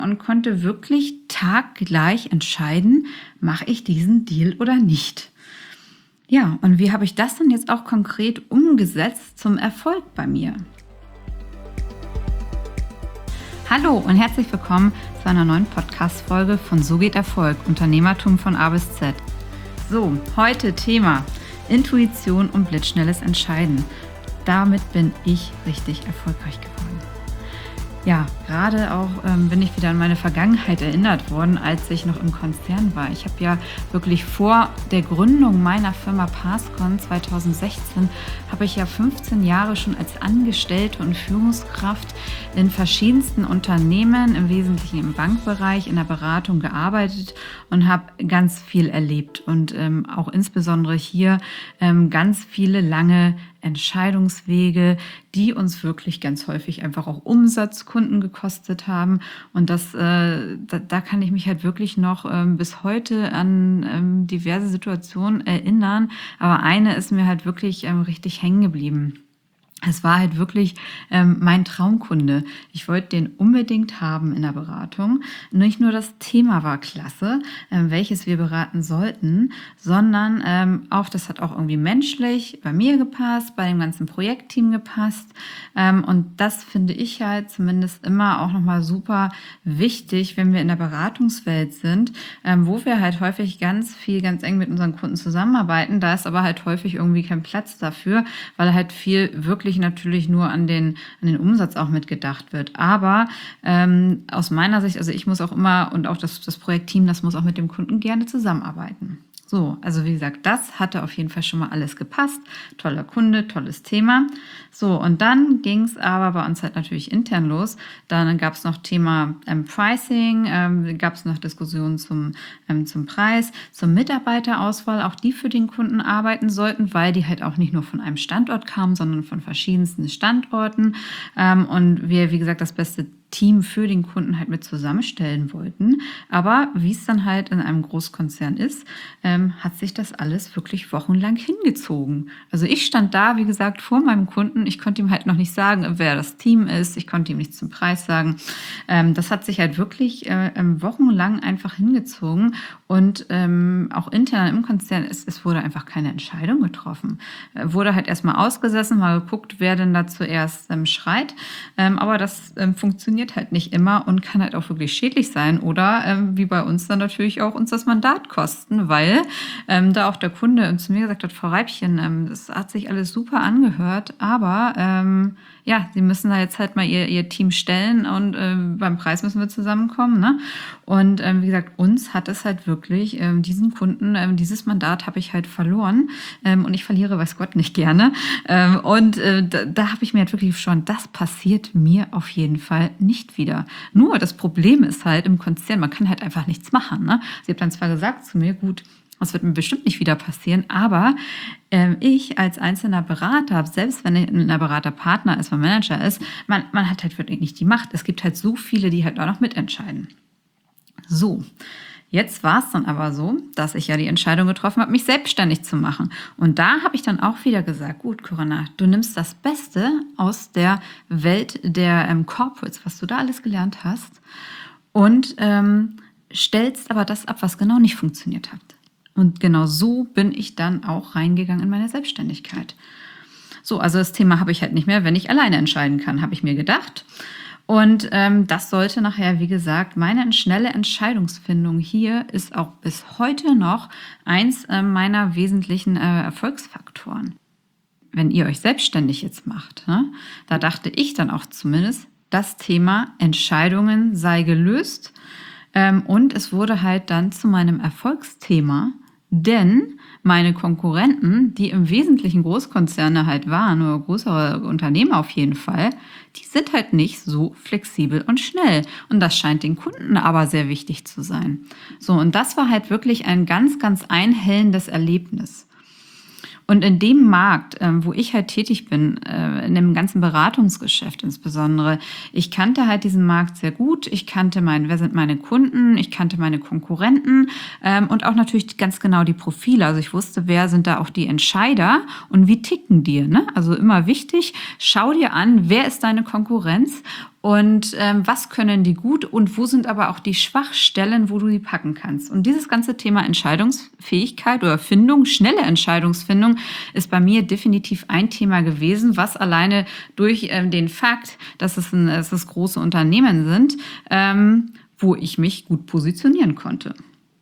und konnte wirklich taggleich entscheiden, mache ich diesen Deal oder nicht. Ja, und wie habe ich das denn jetzt auch konkret umgesetzt zum Erfolg bei mir? Hallo und herzlich willkommen zu einer neuen Podcast-Folge von So geht Erfolg, Unternehmertum von A bis Z. So, heute Thema Intuition und blitzschnelles Entscheiden. Damit bin ich richtig erfolgreich geworden. Ja, gerade auch bin ich wieder an meine Vergangenheit erinnert worden, als ich noch im Konzern war. Ich habe ja wirklich vor der Gründung meiner Firma Passcon 2016, habe ich ja 15 Jahre schon als Angestellte und Führungskraft in verschiedensten Unternehmen, im Wesentlichen im Bankbereich, in der Beratung gearbeitet und habe ganz viel erlebt und auch insbesondere hier ganz viele lange Entscheidungswege, die uns wirklich ganz häufig einfach auch Umsatzkunden gekostet haben. Und da kann ich mich halt wirklich noch bis heute an diverse Situationen erinnern. Aber eine ist mir halt wirklich richtig hängen geblieben. Es war halt wirklich mein Traumkunde. Ich wollte den unbedingt haben in der Beratung. Nicht nur das Thema war klasse, welches wir beraten sollten, sondern auch, das hat auch irgendwie menschlich bei mir gepasst, bei dem ganzen Projektteam gepasst. Und das finde ich halt zumindest immer auch nochmal super wichtig, wenn wir in der Beratungswelt sind, wo wir halt häufig ganz eng mit unseren Kunden zusammenarbeiten. Da ist aber halt häufig irgendwie kein Platz dafür, weil halt viel wirklich natürlich nur an den Umsatz auch mitgedacht wird. Aber aus meiner Sicht, also ich muss auch immer und auch das Projektteam, das muss auch mit dem Kunden gerne zusammenarbeiten. So, also wie gesagt, das hatte auf jeden Fall schon mal alles gepasst. Toller Kunde, tolles Thema. So, und dann ging es aber bei uns halt natürlich intern los. Dann gab es noch Thema Pricing, gab es noch Diskussionen zum Preis, zur Mitarbeiterauswahl, auch die für den Kunden arbeiten sollten, weil die halt auch nicht nur von einem Standort kamen, sondern von verschiedensten Standorten. Und wir, wie gesagt, das beste Team für den Kunden halt mit zusammenstellen wollten. Aber wie es dann halt in einem Großkonzern ist, hat sich das alles wirklich wochenlang hingezogen. Also ich stand da, wie gesagt, vor meinem Kunden. Ich konnte ihm halt noch nicht sagen, wer das Team ist. Ich konnte ihm nichts zum Preis sagen. Das hat sich halt wirklich wochenlang einfach hingezogen. Und auch intern im Konzern, es wurde einfach keine Entscheidung getroffen. Wurde halt erstmal ausgesessen, mal geguckt, wer denn da zuerst schreit. Aber das funktioniert halt nicht immer und kann halt auch wirklich schädlich sein oder wie bei uns dann natürlich auch uns das Mandat kosten, weil da auch der Kunde zu mir gesagt hat, Frau Reibchen, das hat sich alles super angehört, aber ja, Sie müssen da jetzt halt mal Ihr Team stellen und beim Preis müssen wir zusammenkommen, ne? Und wie gesagt, uns hat es halt wirklich, diesen Kunden, dieses Mandat habe ich halt verloren und ich verliere, weiß Gott, nicht gerne. Da habe ich mir halt wirklich schon, das passiert mir auf jeden Fall nicht wieder. Nur das Problem ist halt im Konzern, man kann halt einfach nichts machen, ne? Sie hat dann zwar gesagt zu mir, gut, das wird mir bestimmt nicht wieder passieren, aber ich als einzelner Berater, selbst wenn ein Beraterpartner ist, ein Manager ist, man hat halt wirklich nicht die Macht. Es gibt halt so viele, die halt auch noch mitentscheiden. So, jetzt war es dann aber so, dass ich ja die Entscheidung getroffen habe, mich selbstständig zu machen. Und da habe ich dann auch wieder gesagt, gut, Corinna, du nimmst das Beste aus der Welt der Corporates, was du da alles gelernt hast, und stellst aber das ab, was genau nicht funktioniert hat. Und genau so bin ich dann auch reingegangen in meine Selbstständigkeit. So, also das Thema habe ich halt nicht mehr, wenn ich alleine entscheiden kann, habe ich mir gedacht. Und das sollte nachher, wie gesagt, meine schnelle Entscheidungsfindung hier ist auch bis heute noch eins meiner wesentlichen Erfolgsfaktoren. Wenn ihr euch selbstständig jetzt macht, ne, da dachte ich dann auch zumindest, das Thema Entscheidungen sei gelöst. Und es wurde halt dann zu meinem Erfolgsthema, denn meine Konkurrenten, die im Wesentlichen Großkonzerne halt waren oder größere Unternehmen auf jeden Fall, die sind halt nicht so flexibel und schnell. Und das scheint den Kunden aber sehr wichtig zu sein. So, und das war halt wirklich ein ganz einhellendes Erlebnis. Und in dem Markt, wo ich halt tätig bin, in dem ganzen Beratungsgeschäft insbesondere, ich kannte halt diesen Markt sehr gut. Ich kannte wer sind meine Kunden, ich kannte meine Konkurrenten und auch natürlich ganz genau die Profile. Also ich wusste, wer sind da auch die Entscheider und wie ticken die, ne? Also immer wichtig, schau dir an, wer ist deine Konkurrenz und was können die gut und wo sind aber auch die Schwachstellen, wo du die packen kannst. Und dieses ganze Thema Entscheidungsfähigkeit oder Findung, schnelle Entscheidungsfindung, ist bei mir definitiv ein Thema gewesen, was alleine durch den Fakt, dass es große Unternehmen sind, wo ich mich gut positionieren konnte.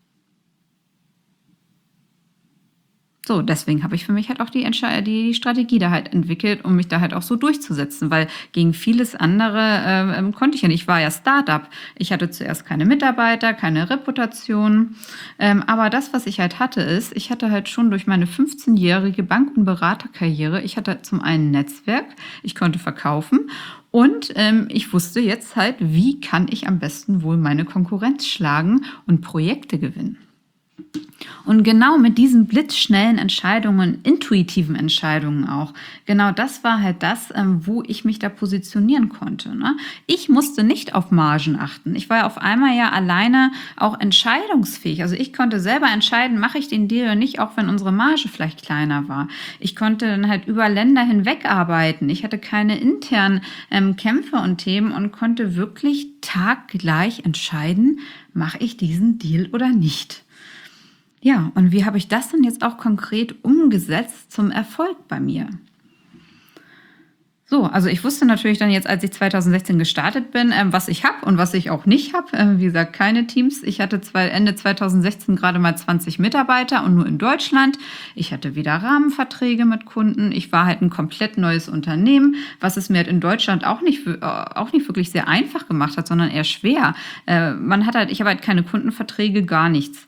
So, deswegen habe ich für mich halt auch die Strategie da halt entwickelt, um mich da halt auch so durchzusetzen, weil gegen vieles andere konnte ich ja nicht. Ich war ja Startup. Ich hatte zuerst keine Mitarbeiter, keine Reputation. Aber das, was ich halt hatte, ist, ich hatte halt schon durch meine 15-jährige Bank- und Beraterkarriere, ich hatte zum einen Netzwerk, ich konnte verkaufen und ich wusste jetzt halt, wie kann ich am besten wohl meine Konkurrenz schlagen und Projekte gewinnen. Und genau mit diesen blitzschnellen Entscheidungen, intuitiven Entscheidungen auch, genau das war halt das, wo ich mich da positionieren konnte. Ne? Ich musste nicht auf Margen achten. Ich war ja auf einmal ja alleine auch entscheidungsfähig. Also ich konnte selber entscheiden, mache ich den Deal oder nicht, auch wenn unsere Marge vielleicht kleiner war. Ich konnte dann halt über Länder hinweg arbeiten. Ich hatte keine internen Kämpfe und Themen und konnte wirklich taggleich entscheiden, mache ich diesen Deal oder nicht. Ja, und wie habe ich das dann jetzt auch konkret umgesetzt zum Erfolg bei mir? So, also ich wusste natürlich dann jetzt, als ich 2016 gestartet bin, was ich habe und was ich auch nicht habe. Wie gesagt, keine Teams. Ich hatte Ende 2016 gerade mal 20 Mitarbeiter und nur in Deutschland. Ich hatte wieder Rahmenverträge mit Kunden. Ich war halt ein komplett neues Unternehmen, was es mir halt in Deutschland auch nicht wirklich sehr einfach gemacht hat, sondern eher schwer. Ich habe halt keine Kundenverträge, gar nichts.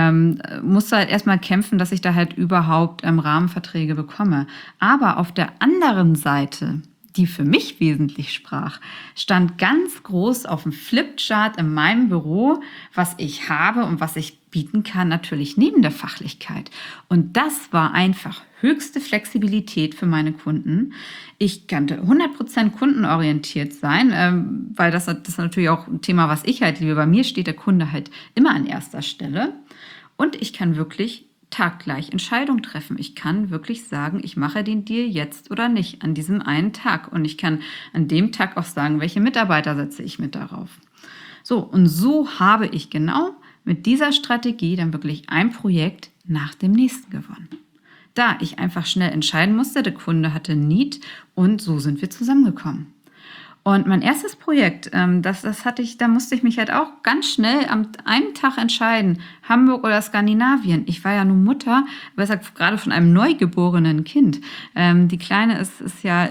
Musste halt erstmal kämpfen, dass ich da halt überhaupt Rahmenverträge bekomme. Aber auf der anderen Seite, die für mich wesentlich sprach, stand ganz groß auf dem Flipchart in meinem Büro, was ich habe und was ich bieten kann, natürlich neben der Fachlichkeit. Und das war einfach höchste Flexibilität für meine Kunden. Ich kannte 100% kundenorientiert sein, weil das ist natürlich auch ein Thema, was ich halt liebe. Bei mir steht der Kunde halt immer an erster Stelle. Und ich kann wirklich taggleich Entscheidung treffen. Ich kann wirklich sagen, ich mache den Deal jetzt oder nicht an diesem einen Tag. Und ich kann an dem Tag auch sagen, welche Mitarbeiter setze ich mit darauf. So, und so habe ich genau mit dieser Strategie dann wirklich ein Projekt nach dem nächsten gewonnen. Da ich einfach schnell entscheiden musste, der Kunde hatte Need und so sind wir zusammengekommen. Und mein erstes Projekt, da musste ich mich halt auch ganz schnell am einen Tag entscheiden, Hamburg oder Skandinavien. Ich war ja nun Mutter, besser gerade von einem neugeborenen Kind. Die Kleine ist ja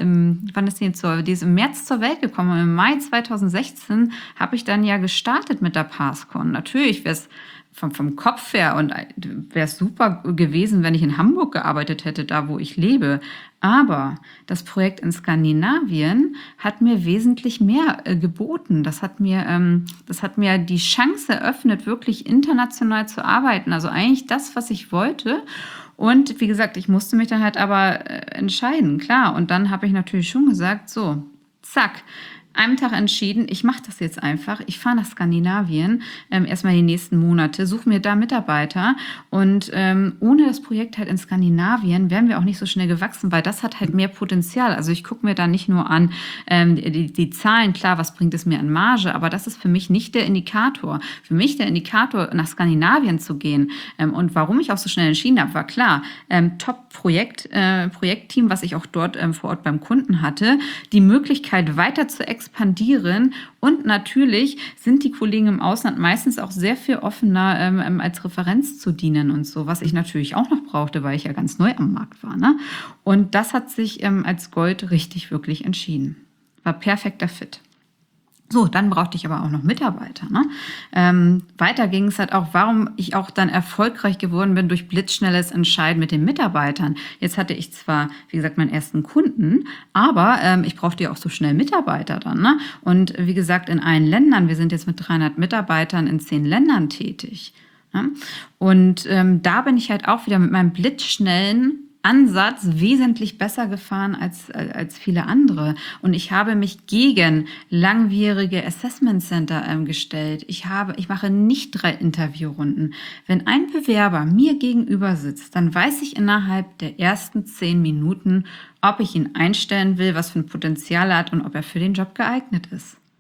die ist im März zur Welt gekommen. Und im Mai 2016 habe ich dann ja gestartet mit der PassCon. Natürlich wäre es vom Kopf her und wäre es super gewesen, wenn ich in Hamburg gearbeitet hätte, da wo ich lebe. Aber das Projekt in Skandinavien hat mir wesentlich mehr geboten. Das hat mir die Chance eröffnet, wirklich international zu arbeiten. Also eigentlich das, was ich wollte. Und wie gesagt, ich musste mich dann halt aber entscheiden, klar. Und dann habe ich natürlich schon gesagt, so, zack. Einem Tag entschieden, ich mache das jetzt einfach. Ich fahre nach Skandinavien, erstmal die nächsten Monate, suche mir da Mitarbeiter. Und ohne das Projekt halt in Skandinavien wären wir auch nicht so schnell gewachsen, weil das hat halt mehr Potenzial. Also ich gucke mir da nicht nur an die Zahlen, klar, was bringt es mir an Marge, aber das ist für mich nicht der Indikator. Für mich der Indikator, nach Skandinavien zu gehen und warum ich auch so schnell entschieden habe, war klar, Top-Projektteam, was ich auch dort vor Ort beim Kunden hatte, die Möglichkeit weiter zu expandieren und natürlich sind die Kollegen im Ausland meistens auch sehr viel offener als Referenz zu dienen und so, was ich natürlich auch noch brauchte, weil ich ja ganz neu am Markt war. Ne? Und das hat sich als Gold richtig, wirklich entschieden. War perfekter Fit. So, dann brauchte ich aber auch noch Mitarbeiter. Ne? Weiter ging es halt auch, warum ich auch dann erfolgreich geworden bin durch blitzschnelles Entscheiden mit den Mitarbeitern. Jetzt hatte ich zwar, wie gesagt, meinen ersten Kunden, aber ich brauchte ja auch so schnell Mitarbeiter dann. Ne? Und wie gesagt, in allen Ländern, wir sind jetzt mit 300 Mitarbeitern in 10 Ländern tätig. Ne? Und da bin ich halt auch wieder mit meinem blitzschnellen Ansatz wesentlich besser gefahren als viele andere. Und ich habe mich gegen langwierige Assessment Center gestellt. Ich mache nicht 3 Interviewrunden. Wenn ein Bewerber mir gegenüber sitzt, dann weiß ich innerhalb der ersten 10 Minuten, ob ich ihn einstellen will, was für ein Potenzial er hat und ob er für den Job geeignet ist.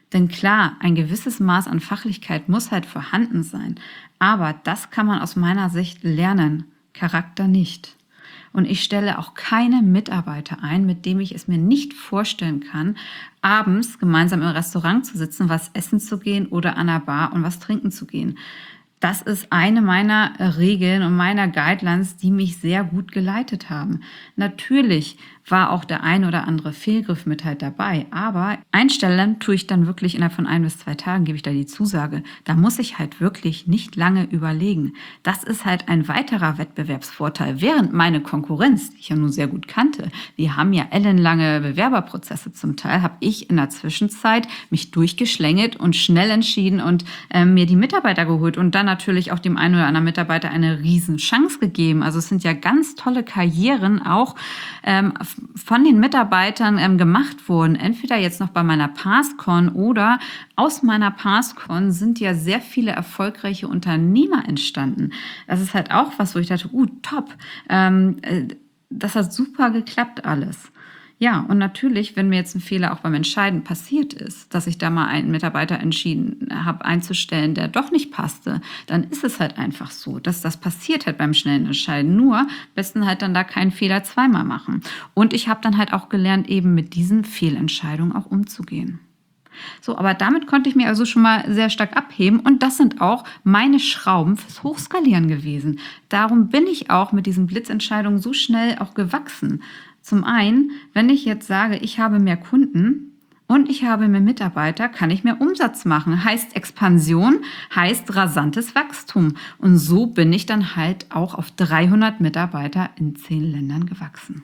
Denn klar, ein gewisses Maß an Fachlichkeit muss halt vorhanden sein. Aber das kann man aus meiner Sicht lernen, Charakter nicht. Und ich stelle auch keine Mitarbeiter ein, mit dem ich es mir nicht vorstellen kann, abends gemeinsam im Restaurant zu sitzen, was essen zu gehen oder an der Bar und was trinken zu gehen. Das ist eine meiner Regeln und meiner Guidelines, die mich sehr gut geleitet haben. Natürlich war auch der ein oder andere Fehlgriff mit halt dabei, aber einstellen tue ich dann wirklich innerhalb von 1 bis 2 Tagen, gebe ich da die Zusage. Da muss ich halt wirklich nicht lange überlegen. Das ist halt ein weiterer Wettbewerbsvorteil, während meine Konkurrenz, die ich ja nun sehr gut kannte, die haben ja ellenlange Bewerberprozesse zum Teil, habe ich in der Zwischenzeit mich durchgeschlängelt und schnell entschieden und mir die Mitarbeiter geholt und dann natürlich auch dem einen oder anderen Mitarbeiter eine Riesenchance gegeben. Also es sind ja ganz tolle Karrieren auch von den Mitarbeitern gemacht worden. Entweder jetzt noch bei meiner PassCon oder aus meiner PassCon sind ja sehr viele erfolgreiche Unternehmer entstanden. Das ist halt auch was, wo ich dachte, top, das hat super geklappt alles. Ja, und natürlich, wenn mir jetzt ein Fehler auch beim Entscheiden passiert ist, dass ich da mal einen Mitarbeiter entschieden habe einzustellen, der doch nicht passte, dann ist es halt einfach so, dass das passiert halt beim schnellen Entscheiden. Nur am besten halt dann da keinen Fehler zweimal machen. Und ich habe dann halt auch gelernt, eben mit diesen Fehlentscheidungen auch umzugehen. So, aber damit konnte ich mir also schon mal sehr stark abheben und das sind auch meine Schrauben fürs Hochskalieren gewesen. Darum bin ich auch mit diesen Blitzentscheidungen so schnell auch gewachsen. Zum einen, wenn ich jetzt sage, ich habe mehr Kunden und ich habe mehr Mitarbeiter, kann ich mehr Umsatz machen. Heißt Expansion, heißt rasantes Wachstum. Und so bin ich dann halt auch auf 300 Mitarbeiter in 10 Ländern gewachsen.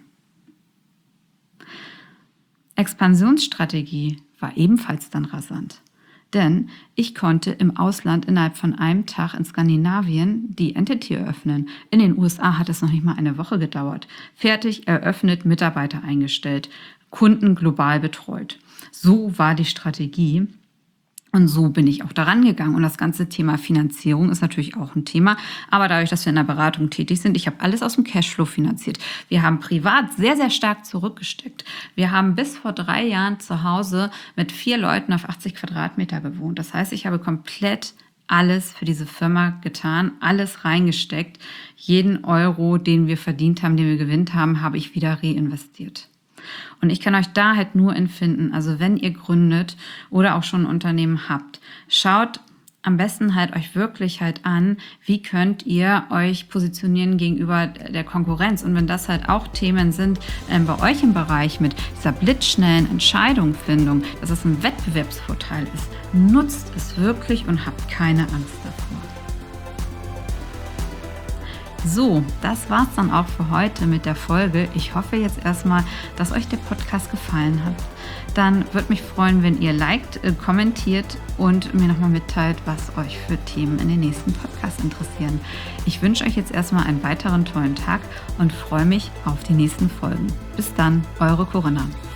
Expansionsstrategie war ebenfalls dann rasant. Denn ich konnte im Ausland innerhalb von einem Tag in Skandinavien die Entity eröffnen. In den USA hat es noch nicht mal eine Woche gedauert. Fertig, eröffnet, Mitarbeiter eingestellt, Kunden global betreut. So war die Strategie. Und so bin ich auch daran gegangen. Und das ganze Thema Finanzierung ist natürlich auch ein Thema. Aber dadurch, dass wir in der Beratung tätig sind, ich habe alles aus dem Cashflow finanziert. Wir haben privat sehr, sehr stark zurückgesteckt. Wir haben bis vor 3 Jahren zu Hause mit 4 Leuten auf 80 Quadratmeter gewohnt. Das heißt, ich habe komplett alles für diese Firma getan, alles reingesteckt. Jeden Euro, den wir verdient haben, den wir gewinnt haben, habe ich wieder reinvestiert. Und ich kann euch da halt nur empfinden, also wenn ihr gründet oder auch schon ein Unternehmen habt, schaut am besten halt euch wirklich halt an, wie könnt ihr euch positionieren gegenüber der Konkurrenz. Und wenn das halt auch Themen sind bei euch im Bereich mit dieser blitzschnellen Entscheidungsfindung, dass es ein Wettbewerbsvorteil ist, nutzt es wirklich und habt keine Angst davor. So, das war's dann auch für heute mit der Folge. Ich hoffe jetzt erstmal, dass euch der Podcast gefallen hat. Dann würde mich freuen, wenn ihr liked, kommentiert und mir nochmal mitteilt, was euch für Themen in den nächsten Podcasts interessieren. Ich wünsche euch jetzt erstmal einen weiteren tollen Tag und freue mich auf die nächsten Folgen. Bis dann, eure Corinna.